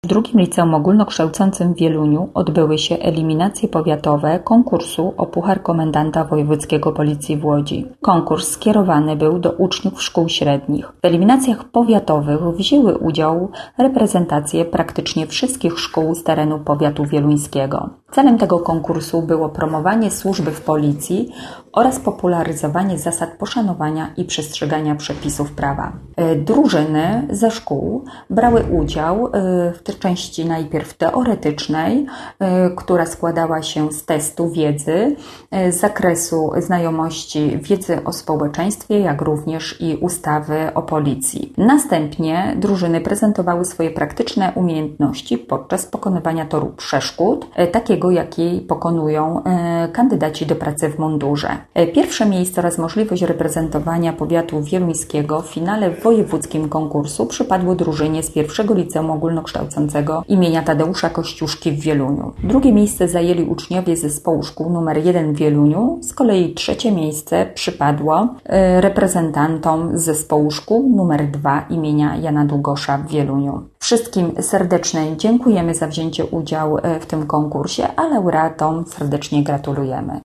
W drugim liceum ogólnokształcącym w Wieluniu odbyły się eliminacje powiatowe konkursu o Puchar Komendanta Wojewódzkiego Policji w Łodzi. Konkurs skierowany był do uczniów szkół średnich. W eliminacjach powiatowych wzięły udział reprezentacje praktycznie wszystkich szkół z terenu powiatu wieluńskiego. Celem tego konkursu było promowanie służby w policji oraz popularyzowanie zasad poszanowania i przestrzegania przepisów prawa. Drużyny ze szkół brały udział w części najpierw teoretycznej, która składała się z testu wiedzy, z zakresu znajomości wiedzy o społeczeństwie, jak również i ustawy o policji. Następnie drużyny prezentowały swoje praktyczne umiejętności podczas pokonywania toru przeszkód, takiego jaki pokonują kandydaci do pracy w mundurze. Pierwsze miejsce oraz możliwość reprezentowania powiatu wieluńskiego w finale wojewódzkim konkursu przypadło drużynie z pierwszego liceum ogólnokształcącego imienia Tadeusza Kościuszki w Wieluniu. Drugie miejsce zajęli uczniowie zespołu szkół nr 1 w Wieluniu, z kolei trzecie miejsce przypadło reprezentantom z zespołu szkół nr 2 imienia Jana Długosza w Wieluniu. Wszystkim serdecznie dziękujemy za wzięcie udziału w tym konkursie, a laureatom serdecznie gratulujemy.